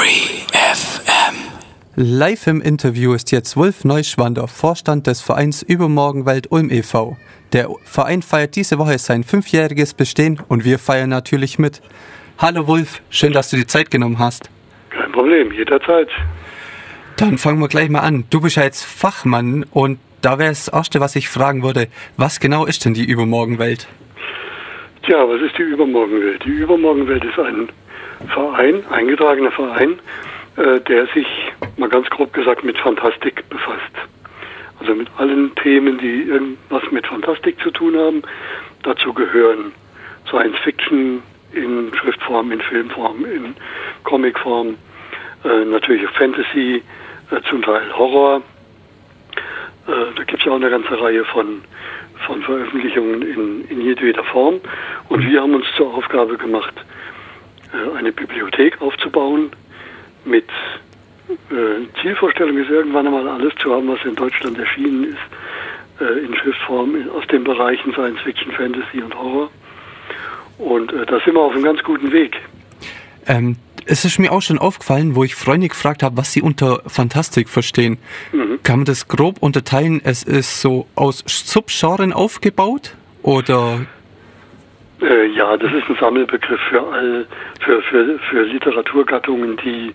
Free FM. Live im Interview ist jetzt Wulf Neuschwander, Vorstand des Vereins Übermorgenwelt Ulm e.V. Der Verein feiert diese Woche sein 5-jähriges Bestehen und wir feiern natürlich mit. Hallo Wulf, schön, dass du die Zeit genommen hast. Kein Problem, jederzeit. Dann fangen wir gleich mal an. Du bist ja jetzt Fachmann und da wäre das Erste, was ich fragen würde, was genau ist denn die Übermorgenwelt? Tja, was ist die Übermorgenwelt? Die Übermorgenwelt ist ein Verein, eingetragener Verein, der sich, mal ganz grob gesagt, mit Fantastik befasst. Also mit allen Themen, die irgendwas mit Fantastik zu tun haben. Dazu gehören Science Fiction in Schriftform, in Filmform, in Comicform, natürlich Fantasy, zum Teil Horror. Da gibt es ja auch eine ganze Reihe von Veröffentlichungen in jedweder Form. Und wir haben uns zur Aufgabe gemacht, eine Bibliothek aufzubauen mit Zielvorstellung ist irgendwann einmal alles zu haben, was in Deutschland erschienen ist, in Schriftform aus den Bereichen Science Fiction, Fantasy und Horror. Und da sind wir auf einem ganz guten Weg. Es ist mir auch schon aufgefallen, wo ich Freunde gefragt habe, was sie unter Fantastik verstehen. Kann man das grob unterteilen? Es ist so aus Subgenren aufgebaut? Oder? Ja, das ist ein Sammelbegriff für Literaturgattungen, die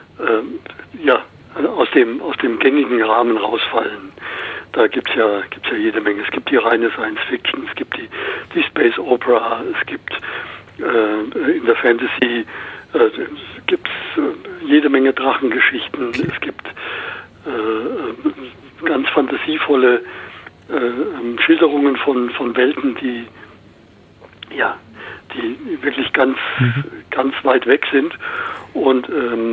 aus dem gängigen Rahmen rausfallen. Da gibt's ja jede Menge. Es gibt die reine Science Fiction, es gibt die Space Opera, es gibt in der Fantasy gibt's jede Menge Drachengeschichten. Okay. Es gibt ganz fantasievolle Schilderungen von Welten, die wirklich ganz weit weg sind. Und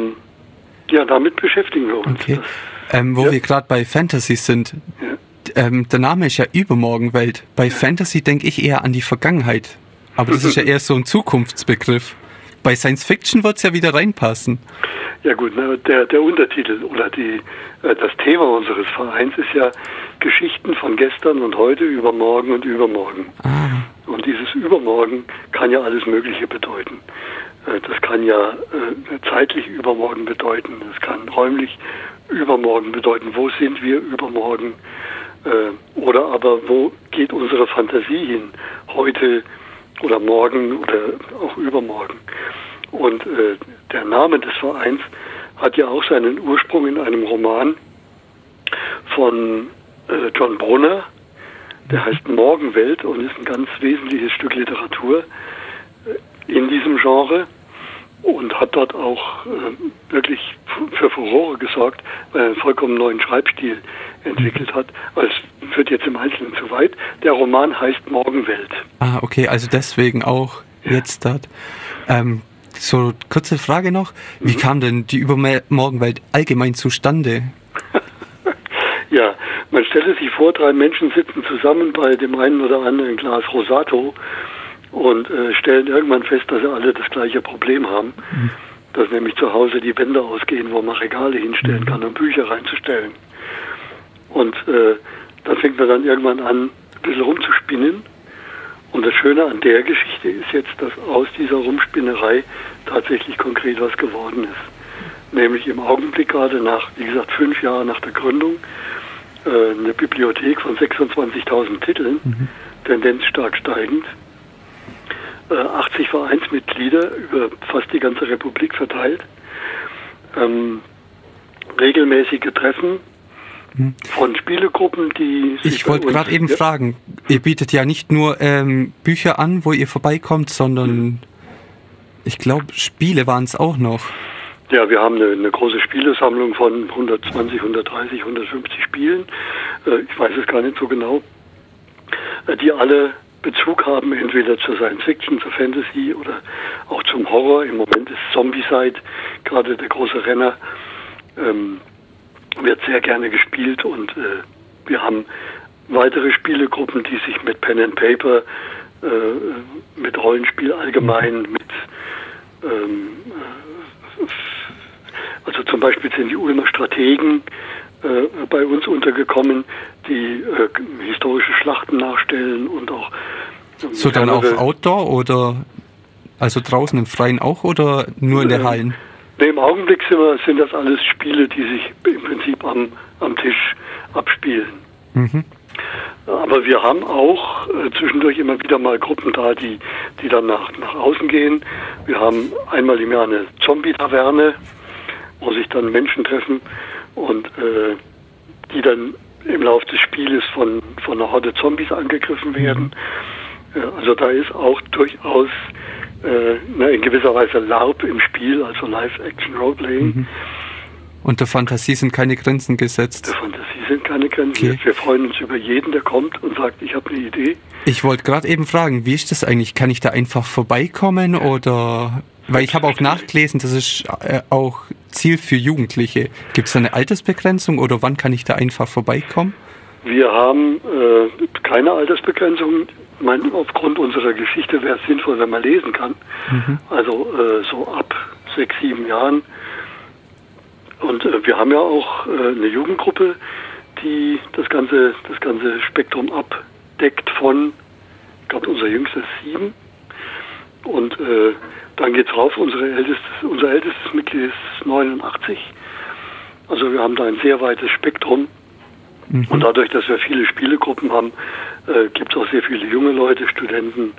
damit beschäftigen wir uns. Okay. Wir gerade bei Fantasy sind, der Name ist ja Übermorgenwelt. Bei Fantasy denke ich eher an die Vergangenheit. Aber das ist ja eher so ein Zukunftsbegriff. Bei Science Fiction wird es ja wieder reinpassen. Ja gut, der Untertitel oder das Thema unseres Vereins ist ja Geschichten von gestern und heute, übermorgen und übermorgen. Und dieses Übermorgen kann ja alles Mögliche bedeuten. Das kann ja zeitlich übermorgen bedeuten, das kann räumlich übermorgen bedeuten. Wo sind wir übermorgen? Oder aber wo geht unsere Fantasie hin? Heute oder morgen oder auch übermorgen. Und der Name des Vereins hat ja auch seinen Ursprung in einem Roman von John Brunner, der heißt Morgenwelt und ist ein ganz wesentliches Stück Literatur in diesem Genre und hat dort auch wirklich für Furore gesorgt, weil er einen vollkommen neuen Schreibstil entwickelt hat. Aber es führt jetzt im Einzelnen zu weit. Der Roman heißt Morgenwelt. Okay, also deswegen auch jetzt dort. So, kurze Frage noch. Wie kam denn die Übermorgenwelt allgemein zustande? Ja, man stelle sich vor, 3 Menschen sitzen zusammen bei dem einen oder anderen Glas Rosato und stellen irgendwann fest, dass sie alle das gleiche Problem haben. Dass nämlich zu Hause die Wände ausgehen, wo man Regale hinstellen kann, um Bücher reinzustellen. Und da fängt man dann irgendwann an, ein bisschen rumzuspinnen. Und das Schöne an der Geschichte ist jetzt, dass aus dieser Rumspinnerei tatsächlich konkret was geworden ist. Nämlich im Augenblick gerade nach, wie gesagt, 5 Jahren nach der Gründung, eine Bibliothek von 26.000 Titeln, Tendenz stark steigend, 80 Vereinsmitglieder über fast die ganze Republik verteilt, regelmäßige Treffen von Spielegruppen, die sich Ich wollte gerade eben fragen, ihr bietet ja nicht nur Bücher an, wo ihr vorbeikommt, sondern ich glaube, Spiele waren es auch noch. Ja, wir haben eine große Spielesammlung von 120, 130, 150 Spielen. Ich weiß es gar nicht so genau. Die alle Bezug haben, entweder zur Science Fiction, zur Fantasy oder auch zum Horror. Im Moment ist Zombicide gerade der große Renner. Wird sehr gerne gespielt und wir haben weitere Spielegruppen, die sich mit Pen and Paper, mit Rollenspiel allgemein, also zum Beispiel sind die Ulmer Strategen bei uns untergekommen, die historische Schlachten nachstellen und auch so dann auch Outdoor oder also draußen im Freien auch oder nur in der Hallen? Im Augenblick sind das alles Spiele, die sich im Prinzip am Tisch abspielen. Mhm. Aber wir haben auch zwischendurch immer wieder mal Gruppen da, die dann nach außen gehen. Wir haben einmal im Jahr eine Zombie-Taverne, wo sich dann Menschen treffen und die dann im Laufe des Spieles von einer Horde Zombies angegriffen werden. Also da ist auch durchaus in gewisser Weise LARP im Spiel, also Live-Action-Roleplaying. Mhm. Und der Fantasie sind keine Grenzen gesetzt. Der Fantasie sind keine Grenzen. Okay. Wir freuen uns über jeden, der kommt und sagt, ich habe eine Idee. Ich wollte gerade eben fragen, wie ist das eigentlich? Kann ich da einfach vorbeikommen oder... Weil ich habe auch nachgelesen, das ist auch Ziel für Jugendliche. Gibt es da eine Altersbegrenzung oder wann kann ich da einfach vorbeikommen? Wir haben keine Altersbegrenzung. Ich meine, aufgrund unserer Geschichte wäre es sinnvoll, wenn man lesen kann. Mhm. Also so ab 6, 7 Jahren. Und wir haben ja auch eine Jugendgruppe, die das ganze Spektrum abdeckt von, ich glaube, unser jüngstes 7. Und dann geht's rauf, unser ältestes Mitglied ist 89. Also wir haben da ein sehr weites Spektrum. Mhm. Und dadurch, dass wir viele Spielegruppen haben, gibt es auch sehr viele junge Leute, Studenten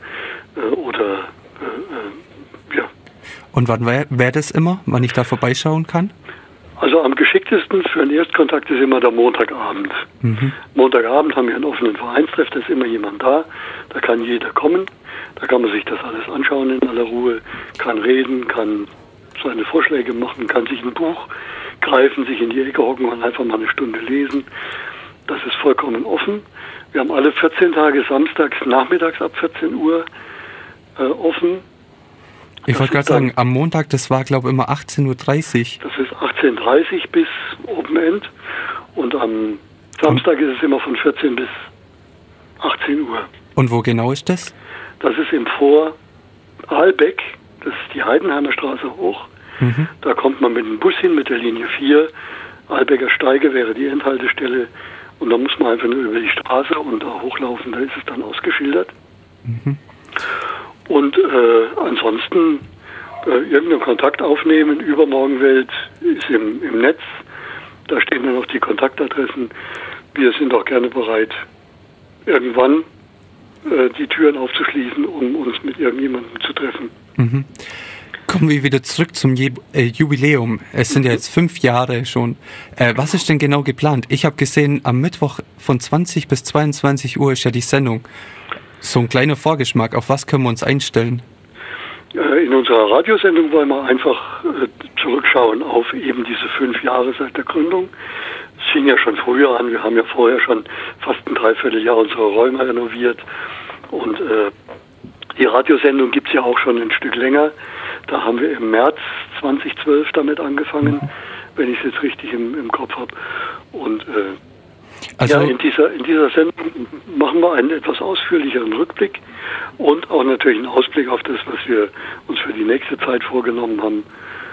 ja. Und wann wäre das immer, wann ich da vorbeischauen kann? Also am geschicktesten für einen Erstkontakt ist immer der Montagabend. Mhm. Montagabend haben wir einen offenen Vereinstreff, da ist immer jemand da, da kann jeder kommen, da kann man sich das alles anschauen in aller Ruhe, kann reden, kann seine Vorschläge machen, kann sich ein Buch greifen, sich in die Ecke hocken und einfach mal eine Stunde lesen. Das ist vollkommen offen. Wir haben alle 14 Tage samstags nachmittags ab 14 Uhr offen. Ich wollte gerade sagen, am Montag, das war glaube ich immer 18.30 Uhr. Das ist 18.30 Uhr bis Open End und am Samstag ist es immer von 14 bis 18 Uhr. Und wo genau ist das? Das ist im Vor Aalbeck, das ist die Heidenheimer Straße hoch. Mhm. Da kommt man mit dem Bus hin, mit der Linie 4. Aalbecker Steige wäre die Endhaltestelle und da muss man einfach nur über die Straße und da hochlaufen, da ist es dann ausgeschildert. Mhm. Und ansonsten irgendeinen Kontakt aufnehmen. Übermorgenwelt ist im Netz. Da stehen dann auch die Kontaktadressen. Wir sind auch gerne bereit, irgendwann die Türen aufzuschließen, um uns mit irgendjemandem zu treffen. Mhm. Kommen wir wieder zurück zum Jubiläum. Es sind ja jetzt 5 Jahre schon. Was ist denn genau geplant? Ich habe gesehen, am Mittwoch von 20 bis 22 Uhr ist ja die Sendung. So ein kleiner Vorgeschmack, auf was können wir uns einstellen? In unserer Radiosendung wollen wir einfach zurückschauen auf eben diese 5 Jahre seit der Gründung. Es fing ja schon früher an, wir haben ja vorher schon fast ein Dreivierteljahr unsere Räume renoviert und die Radiosendung gibt es ja auch schon ein Stück länger. Da haben wir im März 2012 damit angefangen, wenn ich es jetzt richtig im Kopf habe. Und also ja, in dieser Sendung machen wir einen etwas ausführlicheren Rückblick und auch natürlich einen Ausblick auf das, was wir uns für die nächste Zeit vorgenommen haben.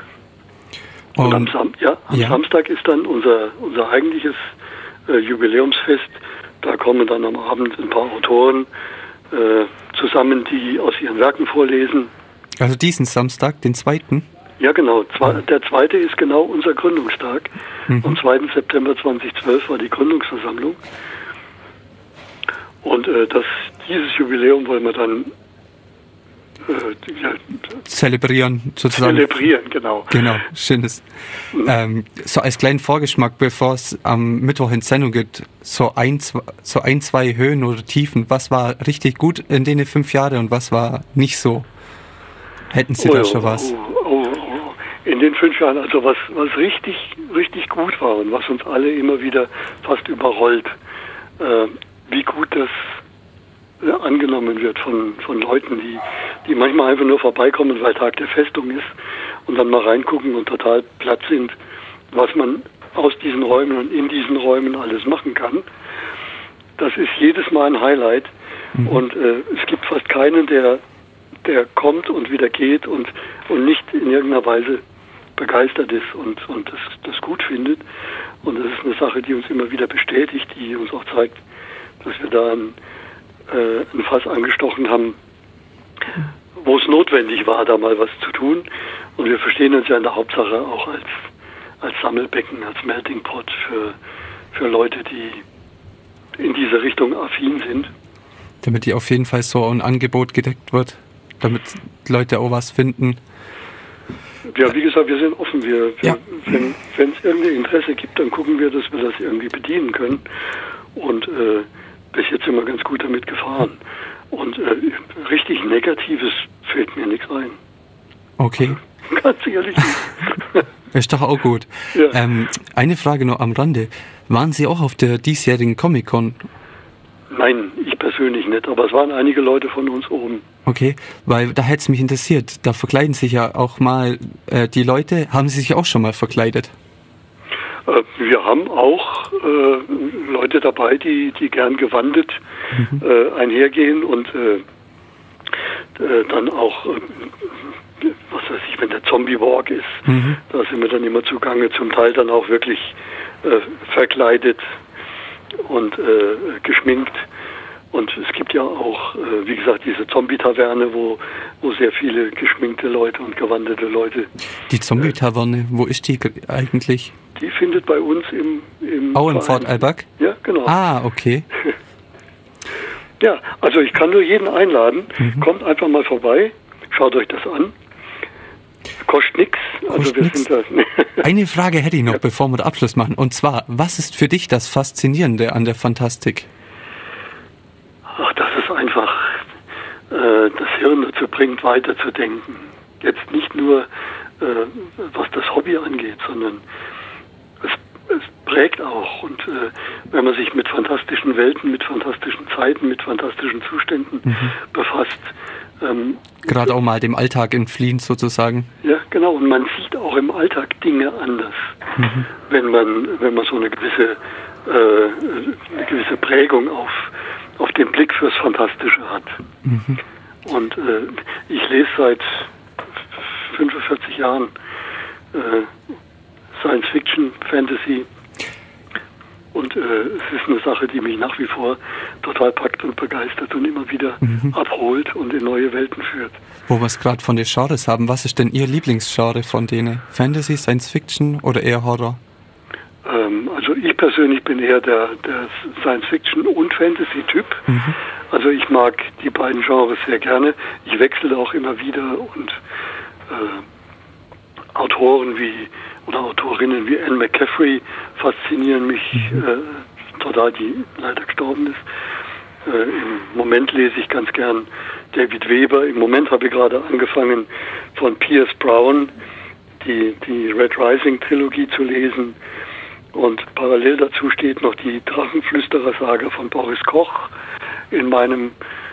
Und am Samstag ist dann unser eigentliches Jubiläumsfest. Da kommen dann am Abend ein paar Autoren zusammen, die aus ihren Werken vorlesen. Also diesen Samstag, den 2.? Ja, genau. Der 2. ist genau unser Gründungstag. Mhm. Am 2. September 2012 war die Gründungsversammlung. Und dieses Jubiläum wollen wir dann zelebrieren, sozusagen. Zelebrieren, genau. Genau, schönes. Mhm. So als kleinen Vorgeschmack, bevor es am Mittwoch in Sendung geht, so ein, zwei Höhen oder Tiefen. Was war richtig gut in den 5 Jahren und was war nicht so? Hätten Sie da schon was? In den 5 Jahren, also was richtig, richtig gut war und was uns alle immer wieder fast überrollt, wie gut das angenommen wird von Leuten, die manchmal einfach nur vorbeikommen, weil Tag der Festung ist und dann mal reingucken und total platt sind, was man aus diesen Räumen und in diesen Räumen alles machen kann. Das ist jedes Mal ein Highlight. Mhm. Und es gibt fast keinen, der kommt und wieder geht und nicht in irgendeiner Weise begeistert ist und das gut findet. Und das ist eine Sache, die uns immer wieder bestätigt, die uns auch zeigt, dass wir da ein Fass angestochen haben, wo es notwendig war, da mal was zu tun. Und wir verstehen uns ja in der Hauptsache auch als Sammelbecken, als Melting Pot für Leute, die in diese Richtung affin sind. Damit die auf jeden Fall so ein Angebot gedeckt wird, damit Leute auch was finden. Ja, wie gesagt, wir sind offen. Wenn es irgendwie Interesse gibt, dann gucken wir, dass wir das irgendwie bedienen können. Und bis jetzt sind wir ganz gut damit gefahren. Und richtig Negatives fällt mir nichts ein. Okay. Ganz ehrlich nicht. Ist doch auch gut. Ja. Eine Frage noch am Rande. Waren Sie auch auf der diesjährigen Comic-Con? Nein, ich persönlich nicht, aber es waren einige Leute von uns oben. Okay, weil da hätte es mich interessiert. Da verkleiden sich ja auch mal die Leute. Haben Sie sich auch schon mal verkleidet? Wir haben auch Leute dabei, die gern gewandet einhergehen und dann auch, was weiß ich, wenn der Zombie-Walk ist, da sind wir dann immer zugange, zum Teil dann auch wirklich verkleidet und geschminkt. Und es gibt ja auch, wie gesagt, diese Zombie-Taverne, wo sehr viele geschminkte Leute und gewandete Leute... Die Zombie-Taverne, wo ist die eigentlich? Die findet bei uns im auch im Vorarlberg? Ja, genau. Ah, okay. Ja, also ich kann nur jeden einladen. Kommt einfach mal vorbei, schaut euch das an. Kostet nichts. Also wir sind da. Eine Frage hätte ich noch, bevor wir den Abschluss machen. Und zwar, was ist für dich das Faszinierende an der Fantastik? Ach, dass es einfach das Hirn dazu bringt, weiterzudenken. Jetzt nicht nur, was das Hobby angeht, sondern es prägt auch. Und wenn man sich mit fantastischen Welten, mit fantastischen Zeiten, mit fantastischen Zuständen befasst. Gerade auch mal dem Alltag entfliehen sozusagen. Ja, genau. Und man sieht auch im Alltag Dinge anders, wenn man so eine gewisse Prägung auf den Blick fürs Fantastische hat. Und ich lese seit 45 Jahren Science Fiction, Fantasy. Und es ist eine Sache, die mich nach wie vor total packt und begeistert und immer wieder abholt und in neue Welten führt. Wo wir es gerade von den Genres haben, was ist denn Ihr Lieblingsgenre von denen? Fantasy, Science Fiction oder eher Horror? Also ich persönlich bin eher der Science Fiction und Fantasy Typ. Also ich mag die beiden Genres sehr gerne. Ich wechsle auch immer wieder und Autoren oder Autorinnen wie Anne McCaffrey faszinieren mich total, die leider gestorben ist. Im Moment lese ich ganz gern David Weber. Im Moment habe ich gerade angefangen, von Pierce Brown die Red Rising Trilogie zu lesen. Und parallel dazu steht noch die Drachenflüsterer-Saga von Boris Koch liegt in meinem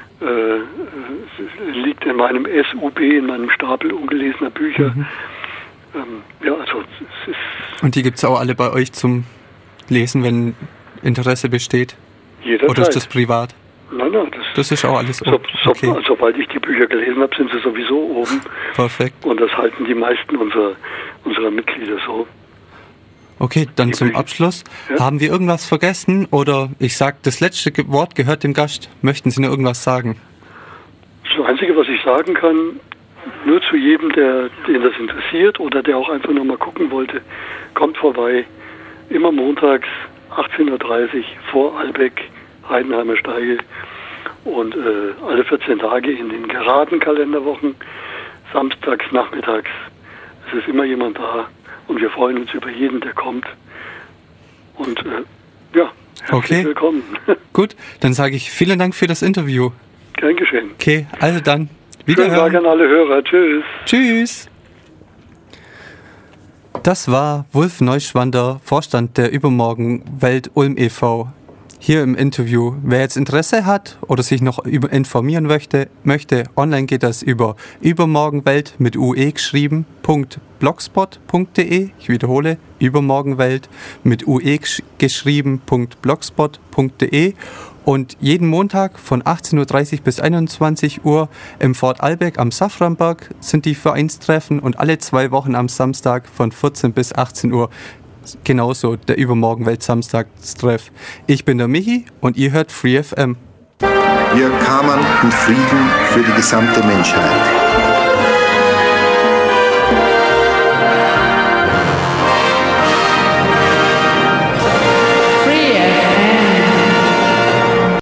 SUB, in meinem Stapel ungelesener Bücher. Ja, also es ist... Und die gibt es auch alle bei euch zum Lesen, wenn Interesse besteht? Jederzeit. Oder ist das privat? Nein, das ist auch alles oben. Okay. Sobald ich die Bücher gelesen habe, sind sie sowieso oben. Perfekt. Und das halten die meisten unserer Mitglieder so. Okay, dann zum Abschluss. Ja? Haben wir irgendwas vergessen? Oder ich sage, das letzte Wort gehört dem Gast. Möchten Sie noch irgendwas sagen? Das Einzige, was ich sagen kann, nur zu jedem, den das interessiert oder der auch einfach nur mal gucken wollte, kommt vorbei. Immer montags 18:30 Uhr vor Albeck, Heidenheimer Steige. Und alle 14 Tage in den geraden Kalenderwochen, samstags, nachmittags. Es ist immer jemand da. Und wir freuen uns über jeden, der kommt. Und herzlich willkommen. Gut, dann sage ich vielen Dank für das Interview. Gern geschehen. Okay, also dann. Wiederhören. Schönen Tag an alle Hörer. Tschüss. Tschüss. Das war Wulf Neuschwander, Vorstand der Übermorgenwelt Ulm e.V. Hier im Interview. Wer jetzt Interesse hat oder sich noch informieren möchte, online geht das über übermorgenwelt mit UE geschrieben, .blogspot.de. Ich wiederhole, übermorgenwelt mit UE geschrieben, .blogspot.de. Und jeden Montag von 18:30 Uhr bis 21 Uhr im Fort Albeck am Safranberg sind die Vereinstreffen und alle 2 Wochen am Samstag von 14 bis 18 Uhr genauso der Übermorgenwelt Samstagstreff. Ich bin der Michi und ihr hört Free FM. Wir kammern und Frieden für die gesamte Menschheit.